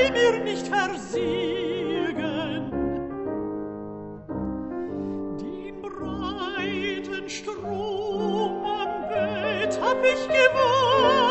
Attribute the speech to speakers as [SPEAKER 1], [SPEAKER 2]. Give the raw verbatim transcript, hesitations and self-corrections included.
[SPEAKER 1] will mir nicht versiegen. Den breiten Strom am Bett hab ich gewonnen,